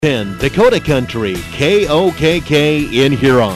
10 Dakota Country, KOKK in Huron.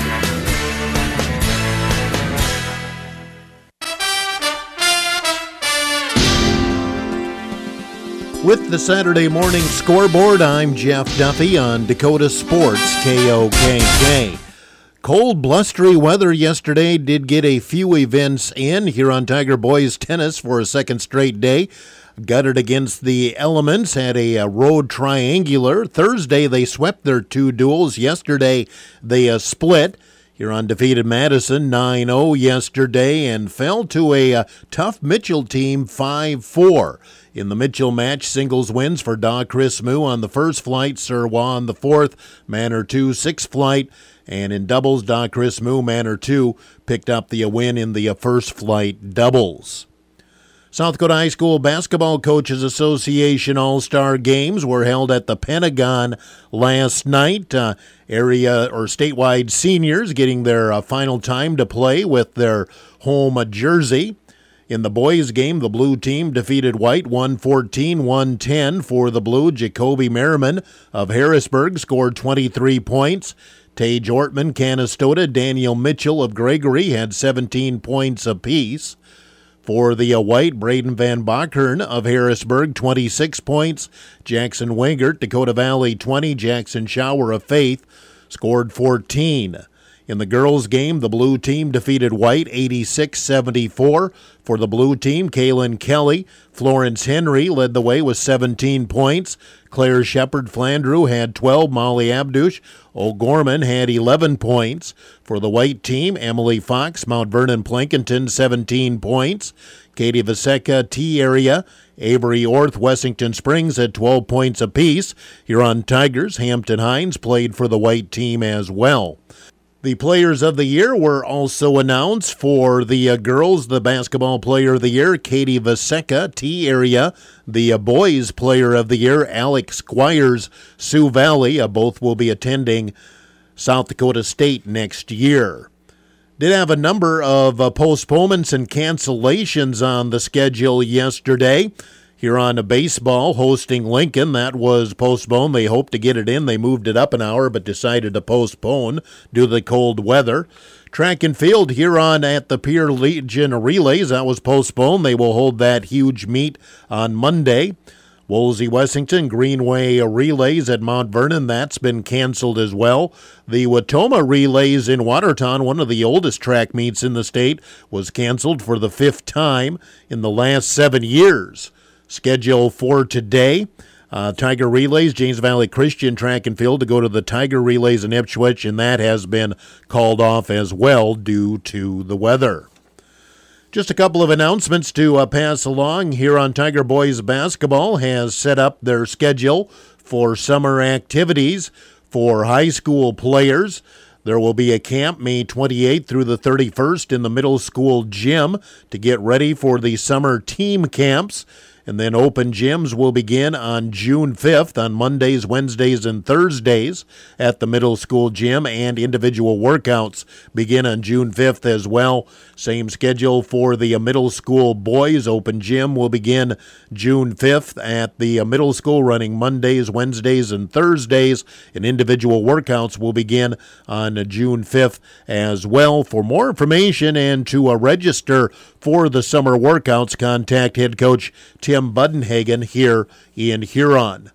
With the Saturday morning scoreboard, I'm Jeff Duffy on Dakota Sports, KOKK. Cold, blustery weather yesterday did get a few events in here on Tiger Boys tennis for a second straight day. Gutted against the elements, had a road triangular. Thursday, they swept their two duels. Yesterday, they split. Huron defeated Madison 9-0 yesterday and fell to a tough Mitchell team 5-4. In the Mitchell match, singles wins for Da Chris Moo on the first flight, Sir-Wa on the fourth, Manor 2 sixth flight. And in doubles, Da Chris Moo, Manor 2 picked up the win in the first flight doubles. South Dakota High School Basketball Coaches Association All-Star Games were held at the Pentagon last night. Area or statewide seniors getting their final time to play with their home jersey. In the boys' game, the blue team defeated white 114-110 for the blue. Jacoby Merriman of Harrisburg scored 23 points. Tage Ortman, Canastota, Daniel Mitchell of Gregory had 17 points apiece. For the white, Braden Van Bachern of Harrisburg, 26 points. Jackson Wingert, Dakota Valley, 20. Jackson Shower of Faith scored 14. In the girls' game, the blue team defeated white 86-74. For the blue team, Kaylin Kelly, Florence Henry led the way with 17 points. Claire Shepard-Flandreau had 12. Molly Abdush O'Gorman had 11 points. For the white team, Emily Fox, Mount Vernon Plankinton, 17 points. Katie Vaseka, T-Area, Avery Orth, Wessington Springs had 12 points apiece. Huron Tigers, Hampton Hines played for the white team as well. The Players of the Year were also announced. For the girls, the Basketball Player of the Year, Katie Vaseka, T-Area. The Boys Player of the Year, Alex Squires, Sioux Valley. Both will be attending South Dakota State next year. Did have a number of postponements and cancellations on the schedule yesterday. Huron baseball hosting Lincoln, that was postponed. They hoped to get it in. They moved it up an hour but decided to postpone due to the cold weather. Track and field, Huron at the Pierre Legion Relays, that was postponed. They will hold that huge meet on Monday. Woolsey Wessington Greenway Relays at Mount Vernon, that's been canceled as well. The Watoma Relays in Watertown, one of the oldest track meets in the state, was canceled for the 5th time in the last 7 years. Schedule for today, Tiger Relays, James Valley Christian Track and Field to go to the Tiger Relays in Ipswich, and that has been called off as well due to the weather. Just a couple of announcements to pass along. Here on Tiger Boys Basketball has set up their schedule for summer activities for high school players. There will be a camp May 28th through the 31st in the middle school gym to get ready for the summer team camps. And then open gyms will begin on June 5th on Mondays, Wednesdays, and Thursdays at the middle school gym, and individual workouts begin on June 5th as well. Same schedule for the middle school boys. Open gym will begin June 5th at the middle school, running Mondays, Wednesdays, and Thursdays, and individual workouts will begin on June 5th as well. For more information and to register for the summer workouts, contact head coach Tim Budenhagen here in Huron.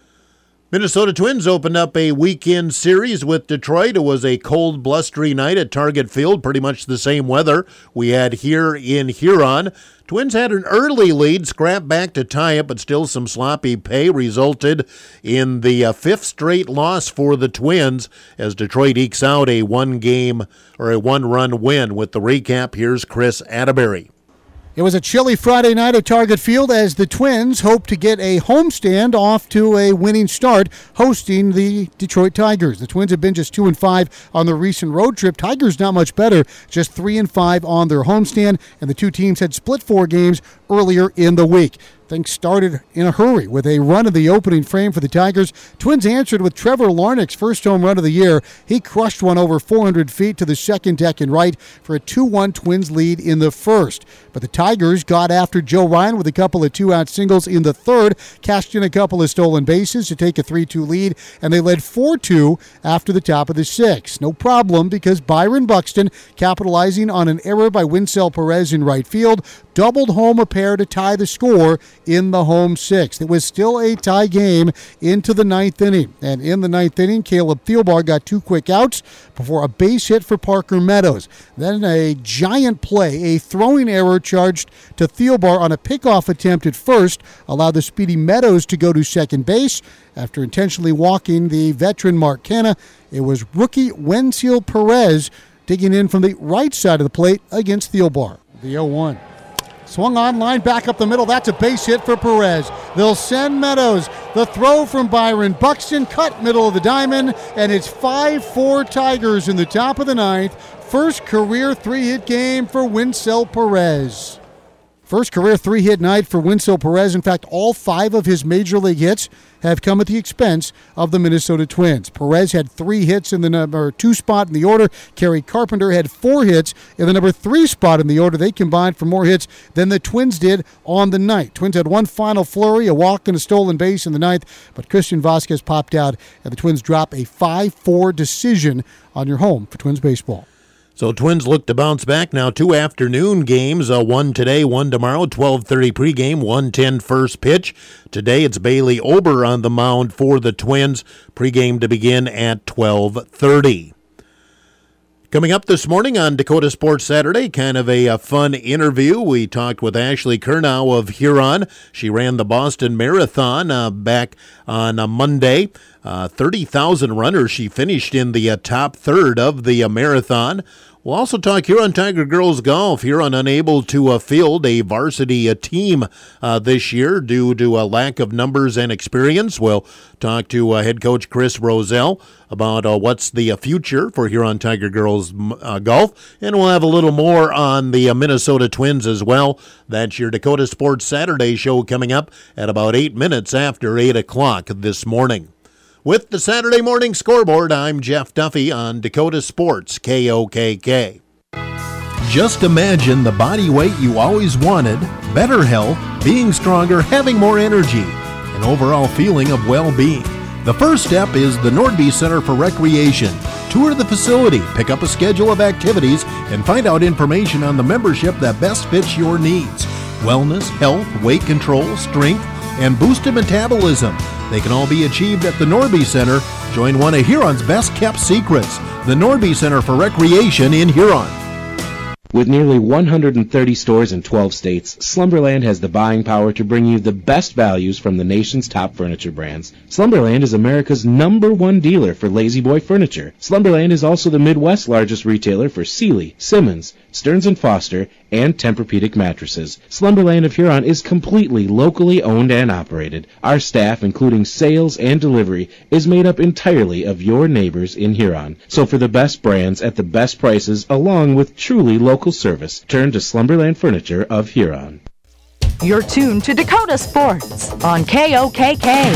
Minnesota Twins opened up a weekend series with Detroit. It was a cold, blustery night at Target Field, pretty much the same weather we had here in Huron. Twins had an early lead, scrapped back to tie it, but still some sloppy play resulted in the 5th straight loss for the Twins as Detroit ekes out a one-run win. With the recap, here's Chris Atterbury. It was a chilly Friday night at Target Field as the Twins hope to get a homestand off to a winning start hosting the Detroit Tigers. The Twins have been just 2-5 on their recent road trip. Tigers not much better, just 3-5 on their homestand, and the two teams had split 4 games earlier in the week. Things started in a hurry with a run in the opening frame for the Tigers. Twins answered with Trevor Larnach's first home run of the year. He crushed one over 400 feet to the second deck and right for a 2-1 Twins lead in the first. But the Tigers got after Joe Ryan with a couple of two-out singles in the third, cashed in a couple of stolen bases to take a 3-2 lead, and they led 4-2 after the top of the sixth. No problem, because Byron Buxton, capitalizing on an error by Winsell Perez in right field, doubled home a pair to tie the score in the home sixth. It was still a tie game into the ninth inning. And in the ninth inning, Caleb Thielbar got 2 quick outs before a base hit for Parker Meadows. Then a giant play, a throwing error charged to Thielbar on a pickoff attempt at first, allowed the speedy Meadows to go to second base. After intentionally walking the veteran Mark Canha, it was rookie Wenceel Perez digging in from the right side of the plate against Thielbar. The 0-1. Swung on line, back up the middle. That's a base hit for Perez. They'll send Meadows. The throw from Byron Buxton, cut middle of the diamond, and it's 5-4 Tigers in the top of the ninth. First career 3-hit game for Wenceel Perez. First career 3-hit night for Wenceel Perez. In fact, all 5 of his major league hits have come at the expense of the Minnesota Twins. Perez had 3 hits in the number 2 spot in the order. Kerry Carpenter had 4 hits in the number 3 spot in the order. They combined for more hits than the Twins did on the night. Twins had one final flurry, a walk and a stolen base in the ninth, but Christian Vasquez popped out, and the Twins drop a 5-4 decision on your home for Twins baseball. So Twins look to bounce back now. 2 afternoon games, one today, one tomorrow, 12:30 pregame, 1:10 first pitch. Today it's Bailey Ober on the mound for the Twins. Pregame to begin at 12:30. Coming up this morning on Dakota Sports Saturday, kind of a fun interview. We talked with Ashley Curnow of Huron. She ran the Boston Marathon back on Monday. 30,000 runners. She finished in the top third of the marathon. We'll also talk Huron Tiger Girls Golf. Huron unable to field a varsity team this year due to a lack of numbers and experience. We'll talk to head coach Chris Roselle about what's the future for Huron Tiger Girls Golf. And we'll have a little more on the Minnesota Twins as well. That's your Dakota Sports Saturday show coming up at about 8 minutes after 8 o'clock this morning. With the Saturday Morning Scoreboard, I'm Jeff Duffy on Dakota Sports, KOKK. Just imagine the body weight you always wanted, better health, being stronger, having more energy, an overall feeling of well-being. The first step is the Nordby Center for Recreation. Tour the facility, pick up a schedule of activities, and find out information on the membership that best fits your needs. Wellness, health, weight control, strength, and boosted metabolism. They can all be achieved at the Nordby Center. Join one of Huron's best-kept secrets, the Nordby Center for Recreation in Huron. With nearly 130 stores in 12 states, Slumberland has the buying power to bring you the best values from the nation's top furniture brands. Slumberland is America's #1 dealer for Lazy Boy furniture. Slumberland is also the Midwest's largest retailer for Sealy, Simmons, Stearns & Foster, and Tempur-Pedic mattresses. Slumberland of Huron is completely locally owned and operated. Our staff, including sales and delivery, is made up entirely of your neighbors in Huron. So for the best brands at the best prices, along with truly local service, turn to Slumberland Furniture of Huron. You're tuned to Dakota Sports on KOKK.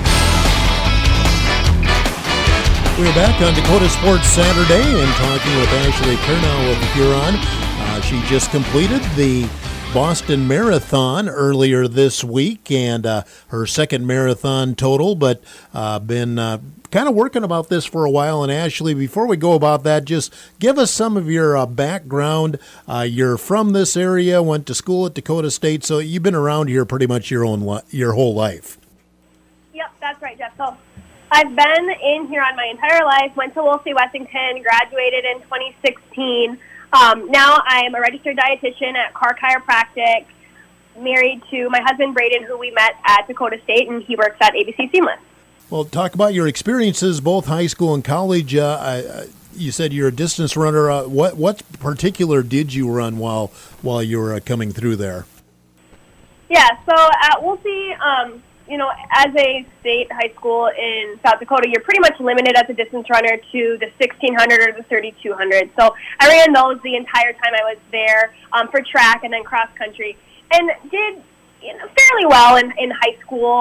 We're back on Dakota Sports Saturday and talking with Ashley Curnow of Huron. She just completed the Boston Marathon earlier this week and her second marathon total, but been kind of working about this for a while. And Ashley, before we go about that, just give us some of your background. You're from this area, went to school at Dakota State, so you've been around here pretty much your whole life. Yep, that's right, Jeff. So I've been in Huron my entire life, went to Wolsey Wessington, graduated in 2016. Now I am a registered dietitian at Carr Chiropractic, married to my husband, Braden, who we met at Dakota State, and he works at ABC Seamless. Well, talk about your experiences, both high school and college. You said you're a distance runner. What particular did you run while you were coming through there? Yeah, so at Wolsey, as a state high school in South Dakota, you're pretty much limited as a distance runner to the 1,600 or the 3,200. So I ran those the entire time I was there for track and then cross country, and did fairly well in high school.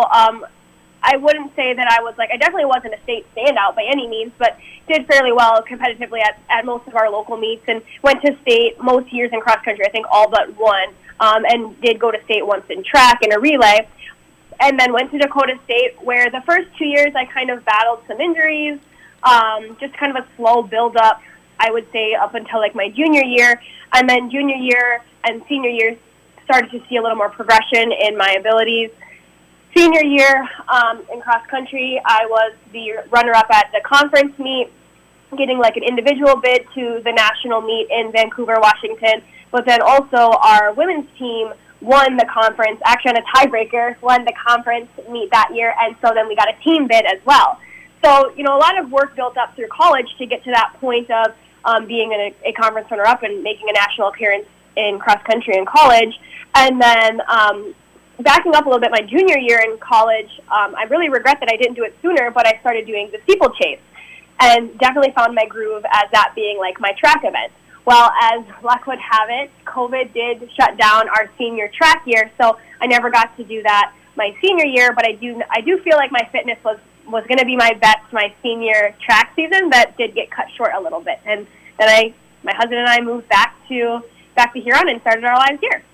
I wouldn't say that I definitely wasn't a state standout by any means, but did fairly well competitively at most of our local meets and went to state most years in cross country, I think all but one, and did go to state once in track in a relay. And then went to Dakota State, where the first 2 years I kind of battled some injuries, just kind of a slow build-up, I would say, up until like my junior year. And then junior year and senior year started to see a little more progression in my abilities. Senior year in cross country, I was the runner-up at the conference meet, getting like an individual bid to the national meet in Vancouver, Washington. But then also our women's team won the conference, actually on a tiebreaker, won the conference meet that year, and so then we got a team bid as well. So, a lot of work built up through college to get to that point of being a conference runner-up and making a national appearance in cross country in college. And then backing up a little bit, my junior year in college, I really regret that I didn't do it sooner, but I started doing the steeplechase and definitely found my groove as that being like my track event. Well, as luck would have it, COVID did shut down our senior track year, so I never got to do that my senior year, but I do feel like my fitness was going to be my best my senior track season. That did get cut short a little bit. And then my husband and I moved back to Huron and started our lives here.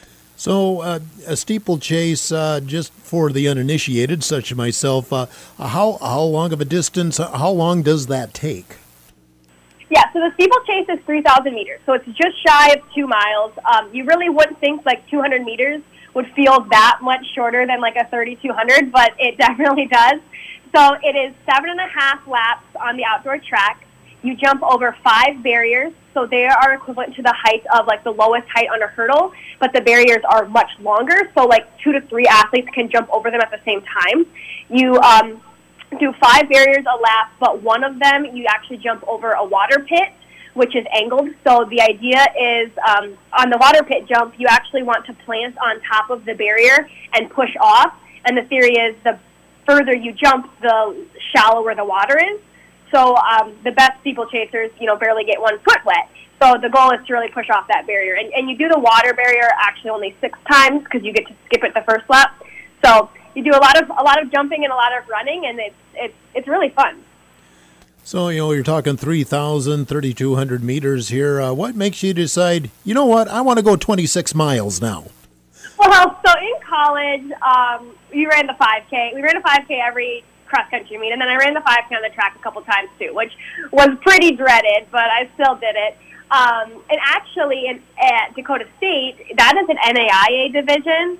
So a steeplechase, just for the uninitiated, such as myself, how long of a distance, how long does that take? Yeah, so the steeplechase is 3,000 meters, so it's just shy of 2 miles. You really wouldn't think like 200 meters would feel that much shorter than like a 3,200, but it definitely does. So it is 7.5 laps on the outdoor track. You jump over 5 barriers, so they are equivalent to the height of like the lowest height on a hurdle, but the barriers are much longer, so like 2 to 3 athletes can jump over them at the same time. You do 5 barriers a lap, but one of them you actually jump over a water pit, which is angled. So the idea is on the water pit jump, you actually want to plant on top of the barrier and push off. And the theory is the further you jump, the shallower the water is. So the best steeplechasers, barely get 1 foot wet. So the goal is to really push off that barrier. And you do the water barrier actually only 6 times because you get to skip it the first lap. So you do a lot of jumping and a lot of running, and it's really fun. So, you're talking 3,000, 3,200 meters here. What makes you decide, you know what, I want to go 26 miles now? Well, so in college, we ran the 5K. We ran a 5K every cross-country meet, and then I ran the 5K on the track a couple times, too, which was pretty dreaded, but I still did it. And actually, at Dakota State, that is an NAIA division.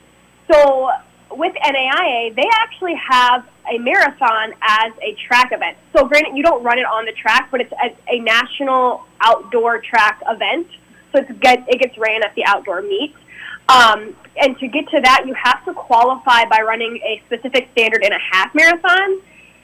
So with NAIA, they actually have a marathon as a track event. So granted, you don't run it on the track, but it's a national outdoor track event. So it gets ran at the outdoor meet. And to get to that, you have to qualify by running a specific standard in a half marathon.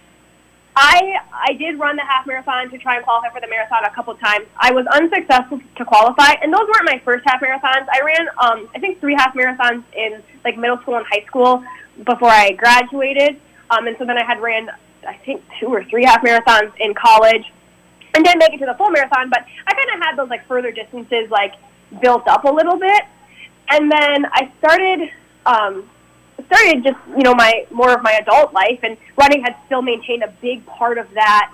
I did run the half marathon to try and qualify for the marathon a couple times. I was unsuccessful to qualify, and those weren't my first half marathons. I ran, I think, 3 half marathons in like middle school and high school before I graduated. And so then I had ran, I think, 2 or 3 half marathons in college, and didn't make it to the full marathon. But I kind of had those like further distances like built up a little bit, and then I started just, my more of my adult life, and running had still maintained a big part of that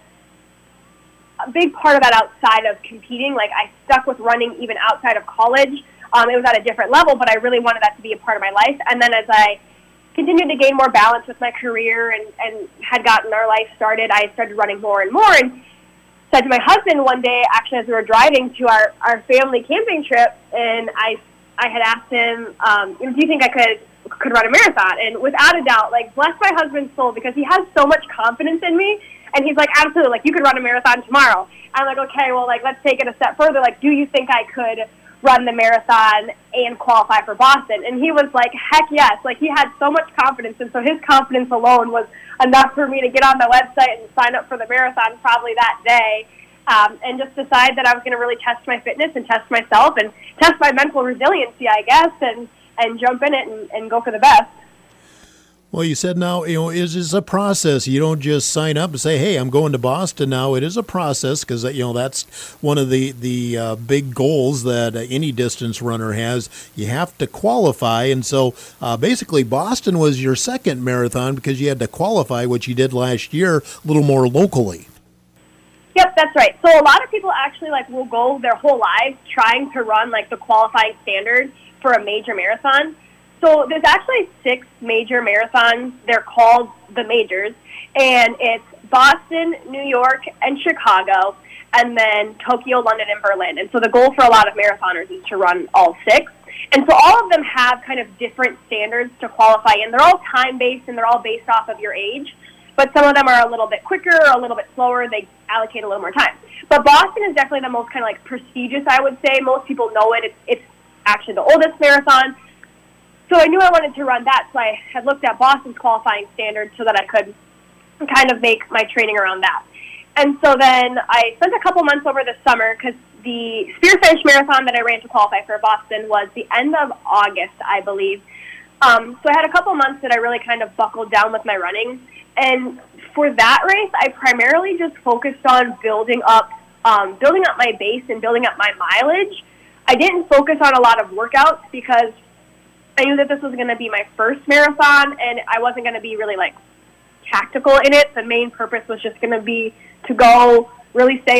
outside of competing. Like, I stuck with running even outside of college. It was at a different level, but I really wanted that to be a part of my life. And then as I continued to gain more balance with my career and had gotten our life started, I started running more and more, and said to my husband one day, actually, as we were driving to our family camping trip, and I had asked him, do you think I could run a marathon? And without a doubt, like, bless my husband's soul, because he has so much confidence in me, and he's like, absolutely, like, you could run a marathon tomorrow. I'm like, okay, well, like, let's take it a step further. Like, do you think I could run the marathon and qualify for Boston? And he was like, heck yes. Like, he had so much confidence, and so his confidence alone was enough for me to get on the website and sign up for the marathon probably that day, and just decide that I was going to really test my fitness and test myself and test my mental resiliency, I guess, and jump in it and go for the best. Well, you said now, it is a process. You don't just sign up and say, hey, I'm going to Boston now. It is a process because, that's one of the big goals that any distance runner has. You have to qualify. And so basically Boston was your second marathon because you had to qualify, which you did last year, a little more locally. Yep, that's right. So a lot of people actually will go their whole lives trying to run the qualifying standard for a major marathon. So there's actually 6 major marathons. They're called the majors, and it's Boston, New York, and Chicago, and then Tokyo, London, and Berlin. And so the goal for a lot of marathoners is to run all 6. And so all of them have kind of different standards to qualify in. They're all time-based, and they're all based off of your age. But some of them are a little bit quicker or a little bit slower. They allocate a little more time. But Boston is definitely the most kind of prestigious, I would say. Most people know it. It's actually the oldest marathon. So I knew I wanted to run that, so I had looked at Boston's qualifying standard so that I could kind of make my training around that. And so then I spent a couple months over the summer because the Spear Finish Marathon that I ran to qualify for Boston was the end of August, I believe. So I had a couple months that I really kind of buckled down with my running. And for that race, I primarily just focused on building up my base and building up my mileage. I didn't focus on a lot of workouts because I knew that this was going to be my first marathon, and I wasn't going to be really tactical in it. The main purpose was just going to be to go really stay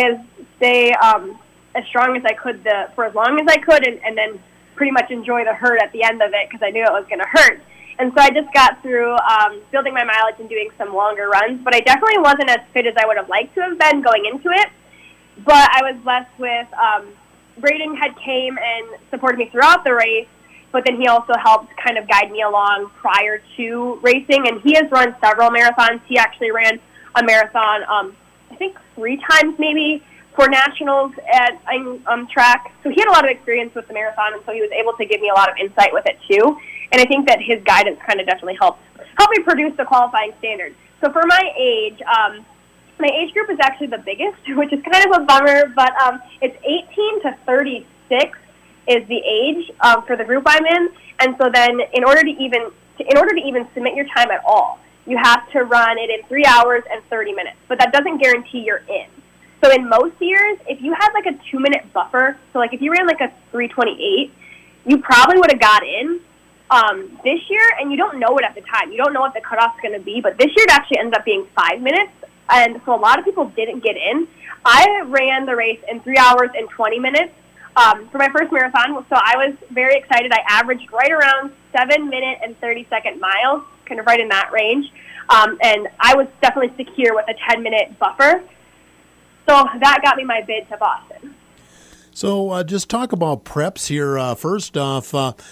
as strong as I could for as long as I could, and then pretty much enjoy the hurt at the end of it because I knew it was going to hurt. And so I just got through building my mileage and doing some longer runs, but I definitely wasn't as fit as I would have liked to have been going into it. But I was blessed with Braden had came and supported me throughout the race, but then he also helped kind of guide me along prior to racing, and he has run several marathons. He actually ran a marathon, I think 3 times maybe, for nationals at track. So he had a lot of experience with the marathon, and so he was able to give me a lot of insight with it too. And I think that his guidance kind of definitely helped me produce the qualifying standard. So for my age group is actually the biggest, which is kind of a bummer, but it's 18 to 36 is the age for the group I'm in. And so then in order to even submit your time at all, you have to run it in 3 hours and 30 minutes. But that doesn't guarantee you're in. So in most years, if you had a 2-minute buffer, so if you ran a 3:28, you probably would have got in. This year, and you don't know it at the time. You don't know what the cutoff's going to be, but this year it actually ends up being 5 minutes, and so a lot of people didn't get in. I ran the race in 3 hours and 20 minutes for my first marathon, so I was very excited. I averaged right around 7-minute and 30-second miles, kind of right in that range, and I was definitely secure with a 10-minute buffer, so that got me my bid to Boston. So just talk about preps here. First off,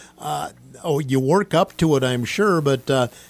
you work up to it, I'm sure, but,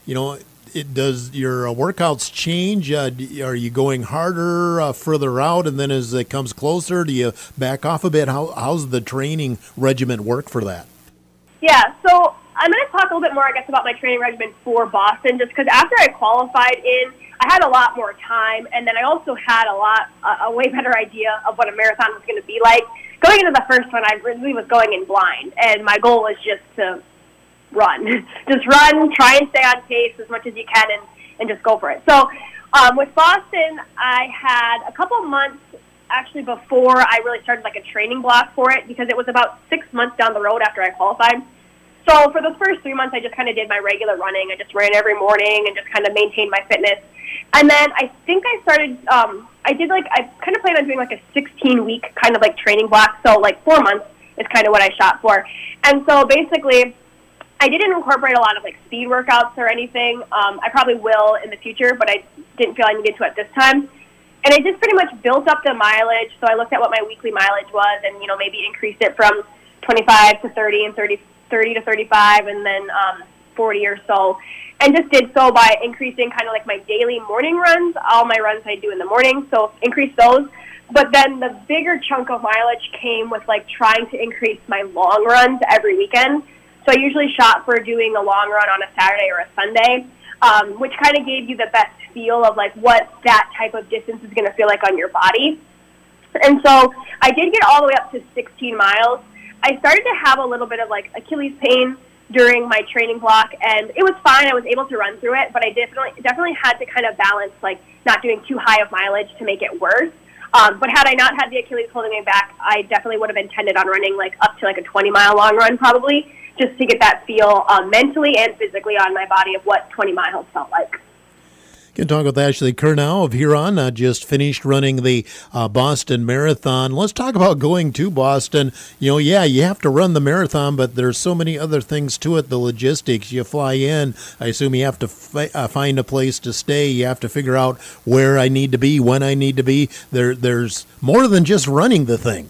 does your workouts change? Are you going harder further out, and then as it comes closer, do you back off a bit? How's the training regimen work for that? Yeah, so I'm going to talk a little bit more, I guess, about my training regimen for Boston, just because after I qualified I had a lot more time, and then I also had a way better idea of what a marathon was going to be like. Going into the first one, I really was going in blind, and my goal was just to run. Just run, try and stay on pace as much as you can, and just go for it. So with Boston, I had a couple months actually before I really started a training block for it, because it was about 6 months down the road after I qualified. So for those first 3 months, I just kind of did my regular running. I just ran every morning and just kind of maintained my fitness. And then I think I started, I kind of planned on doing a 16-week kind of training block. So 4 months is kind of what I shot for. And so basically, I didn't incorporate a lot of speed workouts or anything. I probably will in the future, but I didn't feel I needed to at this time. And I just pretty much built up the mileage. So I looked at what my weekly mileage was and, maybe increased it from 25 to 30 and 30 to 35 and then 40 or so. And just did so by increasing kind of my daily morning runs, all my runs I do in the morning, so increase those. But then the bigger chunk of mileage came with trying to increase my long runs every weekend. So I usually shot for doing a long run on a Saturday or a Sunday, which kind of gave you the best feel of what that type of distance is going to feel like on your body. And so I did get all the way up to 16 miles. I started to have a little bit of Achilles pain during my training block, and it was fine. I was able to run through it, but I definitely had to kind of balance, like, not doing too high of mileage to make it worse. But had I not had the Achilles holding me back, I definitely would have intended on running like up to like a 20-mile long run probably, just to get that feel mentally and physically on my body of what 20 miles felt like. Can talk with Ashley Curnow of Huron. Just finished running the Boston Marathon. Let's talk about going to Boston. You have to run the marathon, but there's so many other things to it. The logistics. You fly in. I assume you have to find a place to stay. You have to figure out where I need to be, when I need to be. There's more than just running the thing.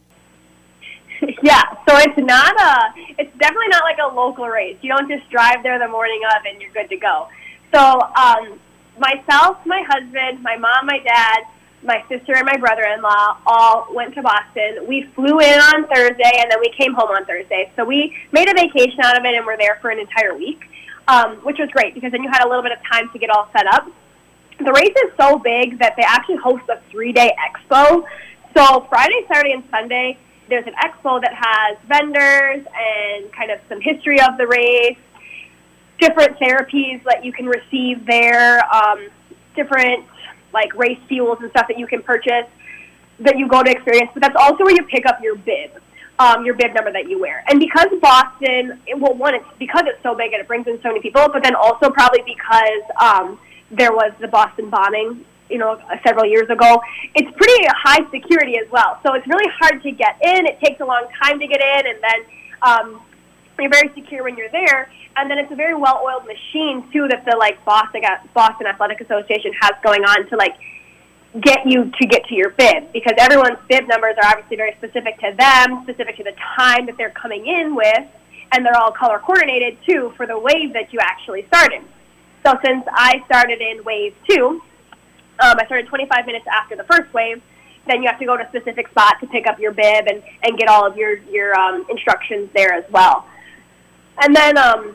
Yeah, so it's definitely not like a local race. You don't just drive there the morning of and you're good to go. So, myself, my husband, my mom, my dad, my sister, and my brother-in-law all went to Boston. We flew in on Thursday, and then we came home on Thursday. So we made a vacation out of it, and we're there for an entire week, which was great because then you had a little bit of time to get all set up. The race is so big that they actually host a 3-day expo. So Friday, Saturday, and Sunday, there's an expo that has vendors and kind of some history of the race, different therapies that you can receive there, different like race fuels and stuff that you can purchase that you go to experience. But that's also where you pick up your bib number that you wear. And because Boston, it's because it's so big and it brings in so many people, but then also probably because there was the Boston bombing, several years ago, it's pretty high security as well. So it's really hard to get in. It takes a long time to get in, and then you're very secure when you're there. And then it's a very well-oiled machine, too, that the Boston Athletic Association has going on to, get you to get to your bib. Because everyone's bib numbers are obviously very specific to them, specific to the time that they're coming in with, and they're all color-coordinated, too, for the wave that you actually started. So since I started in wave 2, I started 25 minutes after the first wave, then you have to go to a specific spot to pick up your bib and get all of your instructions there as well. And then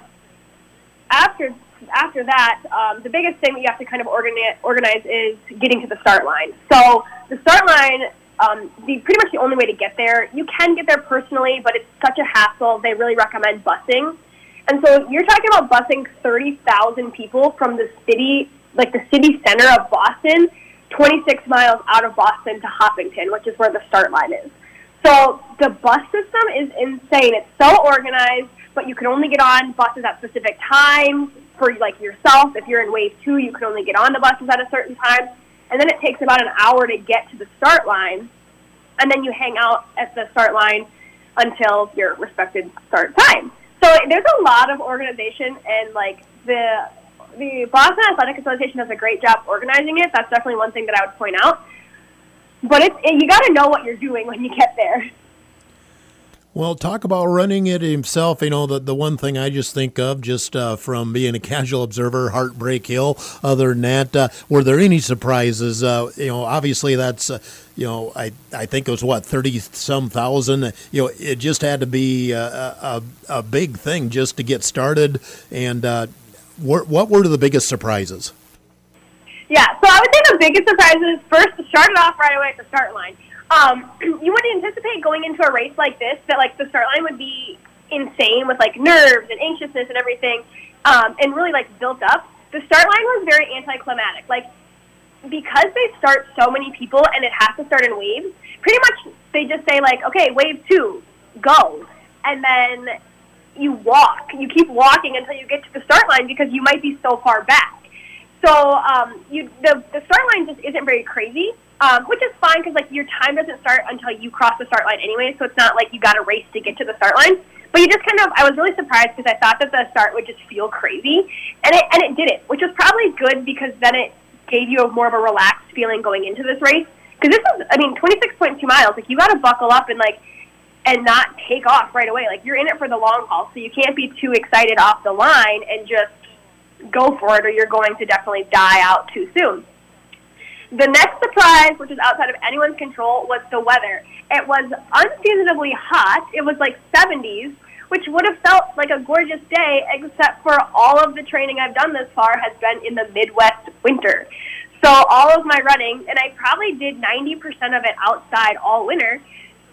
after that, the biggest thing that you have to kind of organize is getting to the start line. So the start line, pretty much the only way to get there. You can get there personally, but it's such a hassle. They really recommend busing. And so you're talking about busing 30,000 people from the city, like the city center of Boston, 26 miles out of Boston to Hopkinton, which is where the start line is. So the bus system is insane. It's so organized, but you can only get on buses at specific times for yourself. If you're in wave 2, you can only get on the buses at a certain time. And then it takes about an hour to get to the start line. And then you hang out at the start line until your respected start time. So there's a lot of organization, and the Boston Athletic Association does a great job organizing it. That's definitely one thing that I would point out. But you got to know what you're doing when you get there. Well, talk about running it himself. The one thing I just think of, just from being a casual observer, Heartbreak Hill. Other than that, were there any surprises? Obviously that's, I think it was 30-some thousand. It just had to be a big thing just to get started. And what were the biggest surprises? Yeah, so I would say the biggest surprises first started off right away at the start line. You wouldn't anticipate going into a race like this that the start line would be insane with nerves and anxiousness and everything, and really built up. The start line was very anticlimactic. Because they start so many people and it has to start in waves, pretty much they just say okay, wave 2, go. And then you walk. You keep walking until you get to the start line because you might be so far back. So the start line just isn't very crazy, which is fine because your time doesn't start until you cross the start line anyway. So it's not like you got to race to get to the start line. But you just I was really surprised because I thought that the start would just feel crazy, and it didn't, which was probably good because then it gave you more of a relaxed feeling going into this race. Because this is, 26.2 miles. You got to buckle up and not take off right away. You're in it for the long haul, so you can't be too excited off the line and just go for it, or you're going to definitely die out too soon. The next surprise, which is outside of anyone's control, was the weather. It was unseasonably hot. It was 70s, which would have felt like a gorgeous day, except for all of the training I've done this far has been in the Midwest winter. So all of my running, and I probably did 90% of it outside all winter,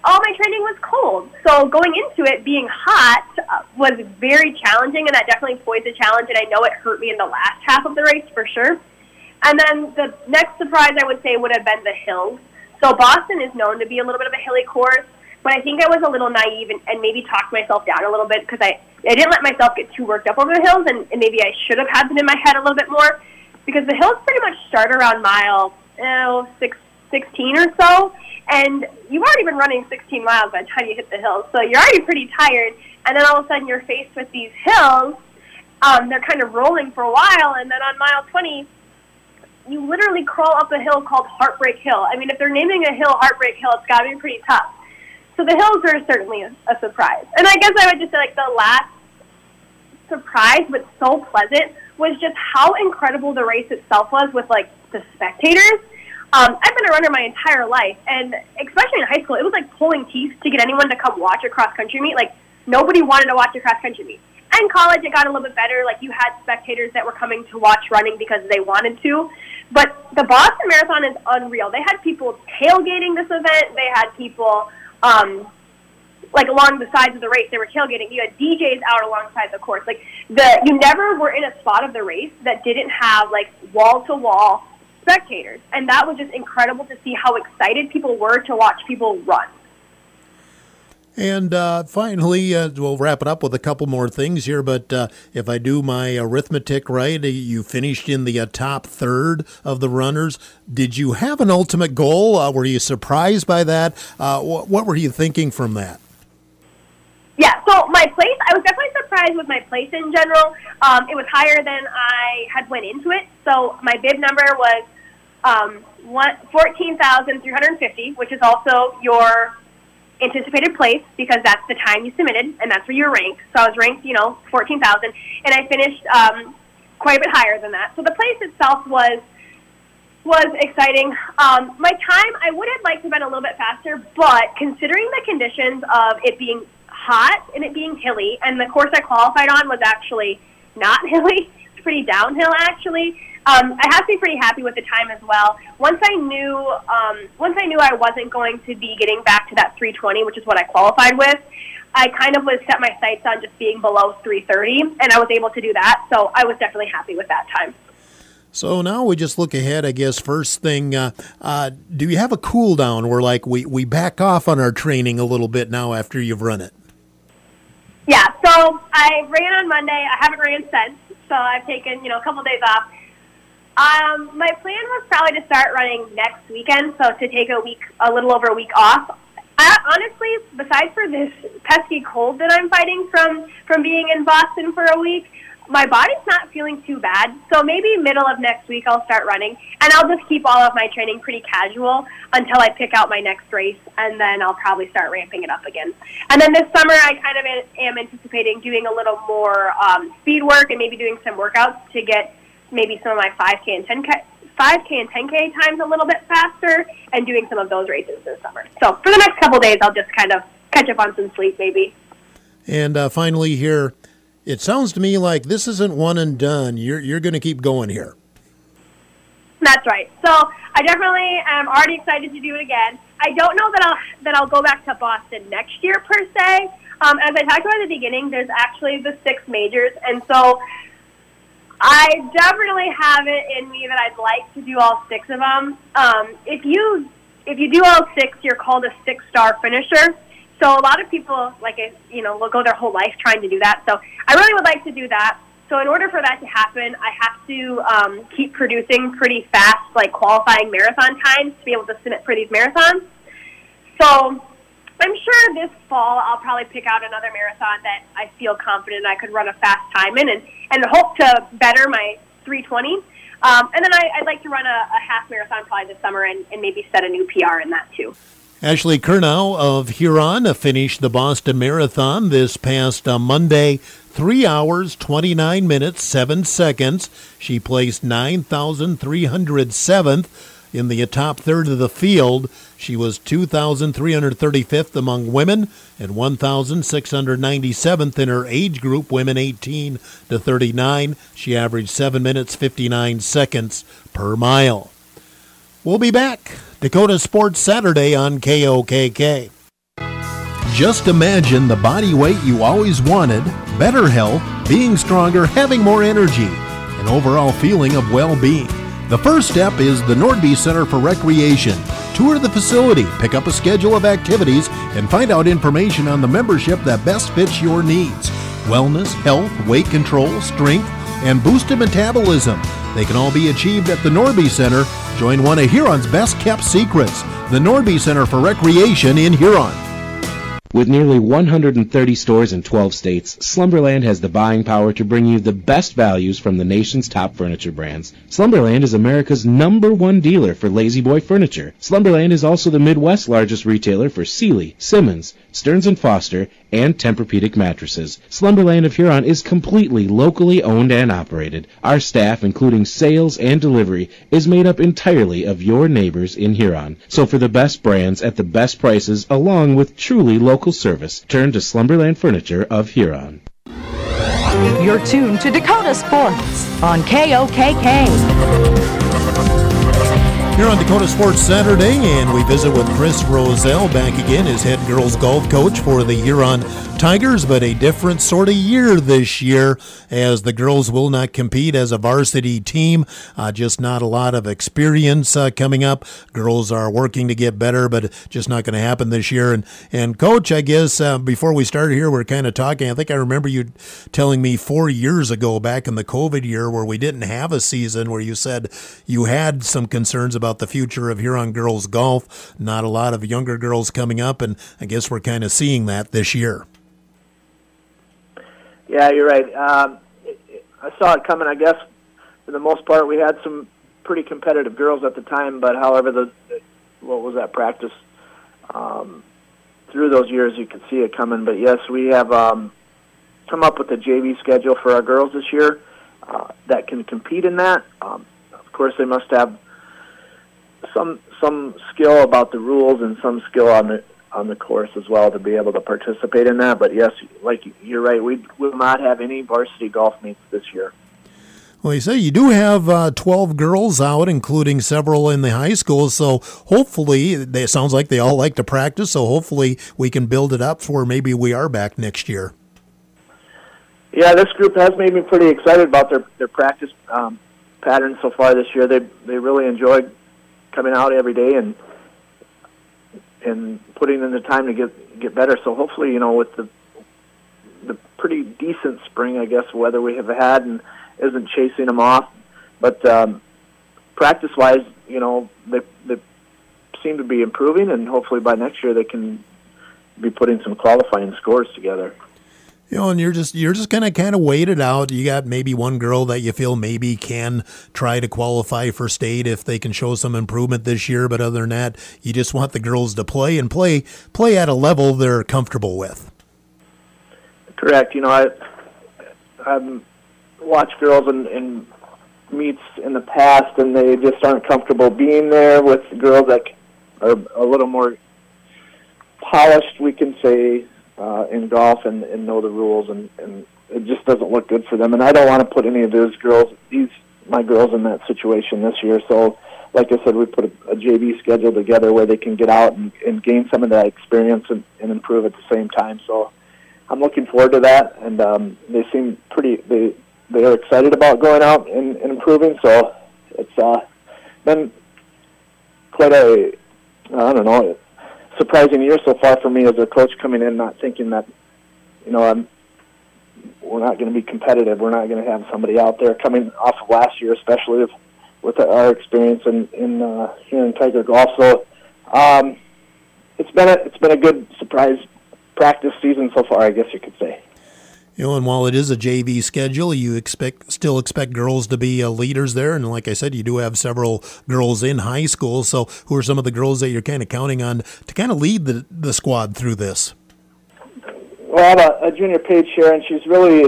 all my training was cold. So going into it being hot was very challenging, and that definitely posed a challenge, and I know it hurt me in the last half of the race for sure. And then the next surprise I would say would have been the hills. So Boston is known to be a little bit of a hilly course, but I think I was a little naive and maybe talked myself down a little bit because I didn't let myself get too worked up over the hills, and maybe I should have had them in my head a little bit more, because the hills pretty much start around mile 16 or so, and you've already been running 16 miles by the time you hit the hills, so you're already pretty tired, and then all of a sudden you're faced with these hills. They're kind of rolling for a while, and then on mile 20, you literally crawl up a hill called Heartbreak Hill. I mean, if they're naming a hill Heartbreak Hill, it's got to be pretty tough. So the hills are certainly a surprise. And I guess I would just say, like, the last surprise, but so pleasant, was just how incredible the race itself was with, like, the spectators. I've been a runner my entire life, and especially in high school, it was like pulling teeth to get anyone to come watch a cross-country meet. Like, nobody wanted to watch a cross-country meet. And in college, it got a little bit better. Like, you had spectators that were coming to watch running because they wanted to. But the Boston Marathon is unreal. They had people tailgating this event. They had people, like, along the sides of the race. They were tailgating. You had DJs out alongside the course. Like, you never were in a spot of the race that didn't have, like, wall-to-wall spectators. And that was just incredible to see how excited people were to watch people run. And finally, we'll wrap it up with a couple more things here, but if I do my arithmetic right, you finished in the top third of the runners. Did you have an ultimate goal? Were you surprised by that? What were you thinking from that? Yeah, so my place, I was definitely surprised with my place in general. It was higher than I had went into it. So my bib number was 14,350, which is also your anticipated place because that's the time you submitted and that's where you're ranked. So I was ranked, 14,000, and I finished quite a bit higher than that. So the place itself was exciting. My time, I would have liked to have been a little bit faster, but considering the conditions of it being hot and it being hilly, and the course I qualified on was actually not hilly, it's pretty downhill actually. I have to be pretty happy with the time as well. Once I knew I wasn't going to be getting back to that 3:20, which is what I qualified with, I kind of was set my sights on just being below 3:30, and I was able to do that. So I was definitely happy with that time. So now we just look ahead, I guess. First thing, do you have a cool down where, like, we back off on our training a little bit now after you've run it? Yeah, so I ran on Monday. I haven't ran since, so I've taken, a couple days off. My plan was probably to start running next weekend, so to take a little over a week off. Honestly, besides for this pesky cold that I'm fighting from being in Boston for a week, my body's not feeling too bad. So maybe middle of next week I'll start running, and I'll just keep all of my training pretty casual until I pick out my next race, and then I'll probably start ramping it up again. And then this summer I kind of am anticipating doing a little more speed work and maybe doing some workouts to get maybe some of my 5K and 10K times a little bit faster and doing some of those races this summer. So for the next couple days, I'll just kind of catch up on some sleep maybe. And finally here, it sounds to me like this isn't one and done. You're going to keep going here. That's right. So I definitely am already excited to do it again. I don't know that I'll go back to Boston next year per se. As I talked about at the beginning, there's actually the 6 majors, and so I definitely have it in me that I'd like to do all 6 of them. If you do all 6, you're called a 6-star finisher. So a lot of people, will go their whole life trying to do that. So I really would like to do that. So in order for that to happen, I have to keep producing pretty fast, qualifying marathon times to be able to submit for these marathons. So I'm sure this fall I'll probably pick out another marathon that I feel confident I could run a fast time in and hope to better my 3:20. And then I'd like to run a half marathon probably this summer and maybe set a new PR in that too. Ashley Curnow of Huron finished the Boston Marathon this past Monday, 3 hours, 29 minutes, 7 seconds. She placed 9,307th in the top third of the field. She was 2,335th among women and 1,697th in her age group, women 18 to 39. She averaged 7 minutes, 59 seconds per mile. We'll be back. Dakota Sports Saturday on KOKK. Just imagine the body weight you always wanted, better health, being stronger, having more energy, an overall feeling of well-being. The first step is the Nordby Center for Recreation. Tour the facility, pick up a schedule of activities, and find out information on the membership that best fits your needs. Wellness, health, weight control, strength, and boosted metabolism. They can all be achieved at the Nordby Center. Join one of Huron's best-kept secrets, the Nordby Center for Recreation in Huron. With nearly 130 stores in 12 states, Slumberland has the buying power to bring you the best values from the nation's top furniture brands. Slumberland is America's #1 dealer for Lazy Boy furniture. Slumberland is also the Midwest's largest retailer for Sealy, Simmons, Stearns & Foster, and Tempur-Pedic mattresses. Slumberland of Huron is completely locally owned and operated. Our staff, including sales and delivery, is made up entirely of your neighbors in Huron. So for the best brands at the best prices, along with truly local service, turn to Slumberland Furniture of Huron. You're tuned to Dakota Sports on KOKK. Here on Dakota Sports Saturday, and we visit with Chris Roselle back again as head girls golf coach for the Huron Tigers, but a different sort of year this year as the girls will not compete as a varsity team. Just not a lot of experience coming up. Girls are working to get better, but just not going to happen this year. And Coach, I guess before we started here, we're kind of talking. I think I remember you telling me 4 years ago back in the COVID year where we didn't have a season where you said you had some concerns about the future of Huron girls golf. Not a lot of younger girls coming up, and I guess we're kind of seeing that this year. Yeah, you're right. I saw it coming, I guess. For the most part, we had some pretty competitive girls at the time, but however, what was that practice? Through those years, you could see it coming. But yes, we have come up with a JV schedule for our girls this year that can compete in that. Of course, they must have some skill about the rules and some skill on the course as well to be able to participate in that. But yes, like you're right, we will not have any varsity golf meets this year. Well, you say you do have 12 girls out, including several in the high school, so hopefully, it sounds like they all like to practice, so hopefully we can build it up for maybe we are back next year. Yeah, this group has made me pretty excited about their practice pattern so far this year. They really enjoyed coming out every day and putting in the time to get better. So hopefully, with the pretty decent spring, I guess, weather we have had and isn't chasing them off. But practice-wise, they seem to be improving, and hopefully by next year they can be putting some qualifying scores together. And you're just gonna kind of wait it out. You got maybe one girl that you feel maybe can try to qualify for state if they can show some improvement this year. But other than that, you just want the girls to play at a level they're comfortable with. Correct. I've watched girls in meets in the past, and they just aren't comfortable being there with girls that are a little more polished, we can say, in golf and know the rules, and it just doesn't look good for them. And I don't want to put any of my girls in that situation this year. So, like I said, we put a JV schedule together where they can get out and gain some of that experience and improve at the same time. So I'm looking forward to that, and they seem they are excited about going out and improving. So it's been quite a surprising year so far for me as a coach, coming in not thinking that we're not going to be competitive. We're not going to have somebody out there coming off of last year, especially with our experience here in Tiger Golf. So it's been a good surprise practice season so far, I guess you could say. And while it is a JV schedule, you still expect girls to be leaders there. And like I said, you do have several girls in high school. So who are some of the girls that you're kind of counting on to kind of lead the squad through this? Well, I have a junior Paige here, and she's really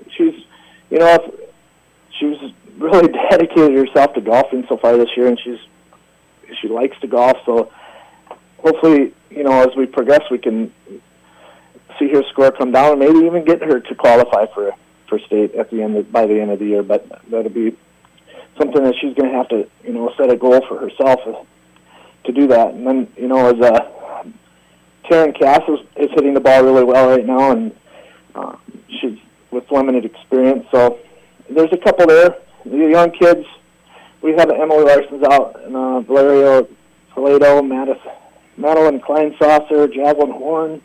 dedicated herself to golfing so far this year, and she likes to golf. So hopefully, as we progress, we can see her score come down and maybe even get her to qualify for state by the end of the year. But that'll be something that she's going to have to set a goal for herself to do that. And then as Taryn Cass is hitting the ball really well right now, and she's with limited experience. So there's a couple there. The young kids, we have Emily Larson's out, and Valerio Toledo, Madeline Kleinsaucer, Javelin Horn.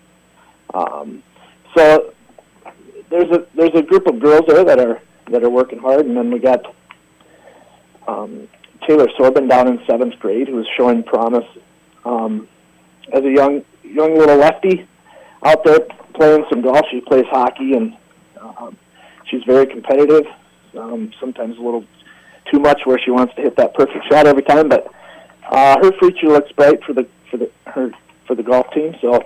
So there's a group of girls there that are working hard, and then we got Taylor Sorbin down in 7th grade who is showing promise as a young little lefty out there playing some golf. She plays hockey, and she's very competitive. Sometimes a little too much, where she wants to hit that perfect shot every time. But her future looks bright for the golf team. So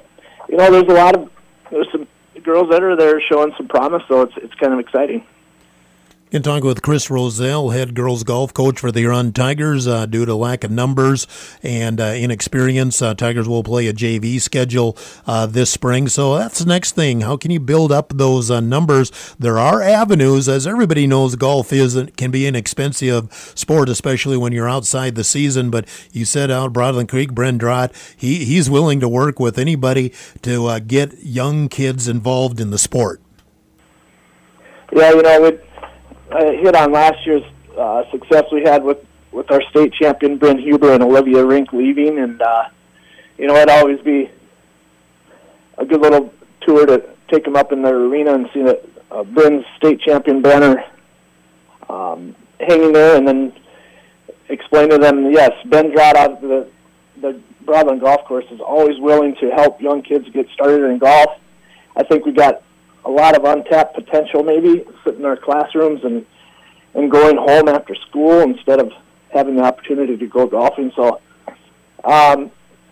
there's some girls that are there showing some promise. So it's kind of exciting. In talking with Chris Roselle, head girls golf coach for the Huron Tigers, due to lack of numbers and inexperience, Tigers will play a JV schedule this spring. So that's the next thing. How can you build up those numbers? There are avenues, as everybody knows. Golf can be an expensive sport, especially when you're outside the season. But you said out Broadland Creek, Bren Drott, he's willing to work with anybody to get young kids involved in the sport. Yeah, I hit on last year's success we had with our state champion Bryn Huber and Olivia Rink leaving, and it'd always be a good little tour to take them up in their arena and see that Bryn's state champion banner hanging there, and then explain to them, yes, Ben Drott out of the Broadland Golf Course is always willing to help young kids get started in golf. I think we got a lot of untapped potential, maybe sitting in our classrooms and going home after school instead of having the opportunity to go golfing. So, the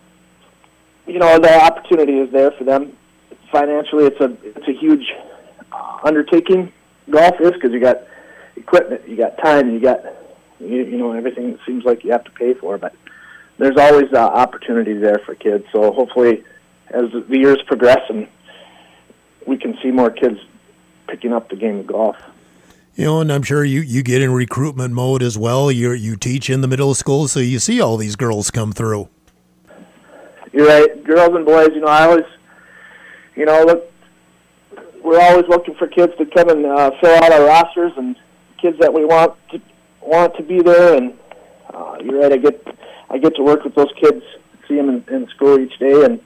opportunity is there for them. Financially, it's a huge undertaking. Golf is, because you got equipment, you got time, you got everything. It seems like you have to pay for, but there's always opportunity there for kids. So hopefully, as the years progress, and we can see more kids picking up the game of golf. And I'm sure you get in recruitment mode as well. You teach in the middle school, so you see all these girls come through. You're right. Girls and boys, I always, look, we're always looking for kids to come and fill out our rosters, and kids that we want to be there. And you're right. I get to work with those kids, see them in school each day, and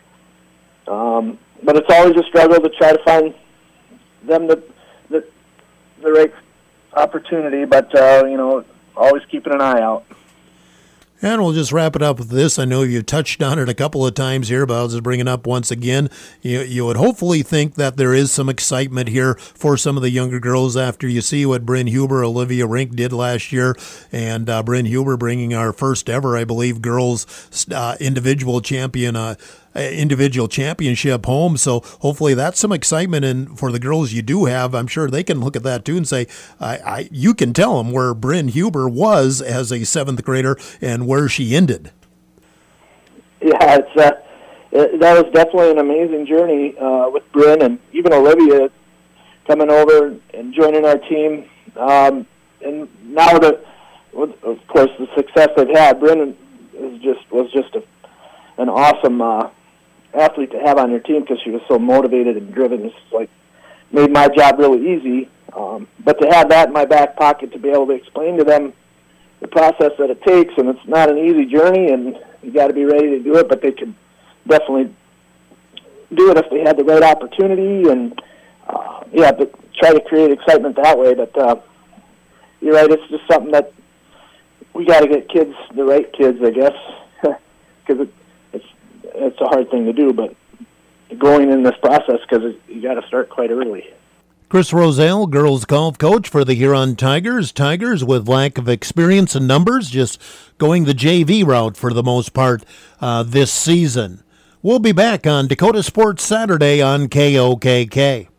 but it's always a struggle to try to find them the right opportunity, but always keeping an eye out. And we'll just wrap it up with this. I know you've touched on it a couple of times here, but I'll just bring it up once again. You would hopefully think that there is some excitement here for some of the younger girls after you see what Bryn Huber, Olivia Rink did last year, and Bryn Huber bringing our first ever, I believe, girls individual championship home. So hopefully that's some excitement, and for the girls you do have, I'm sure they can look at that too and say, you can tell them where Bryn Huber was as a 7th grader and where she ended. Yeah, that was definitely an amazing journey with Bryn, and even Olivia coming over and joining our team. And now of course, the success they've had, Bryn was just an awesome athlete to have on your team, because she was so motivated and driven. It's made my job really easy. But to have that in my back pocket, to be able to explain to them the process that it takes, and it's not an easy journey, and you got to be ready to do it, but they could definitely do it if they had the right opportunity, and but try to create excitement that way. But you're right, it's just something that we got to get the right kids, I guess, because it's a hard thing to do, but going in this process, because you got to start quite early. Chris Roselle, girls golf coach for the Huron Tigers. Tigers with lack of experience and numbers, just going the JV route for the most part this season. We'll be back on Dakota Sports Saturday on KOKK.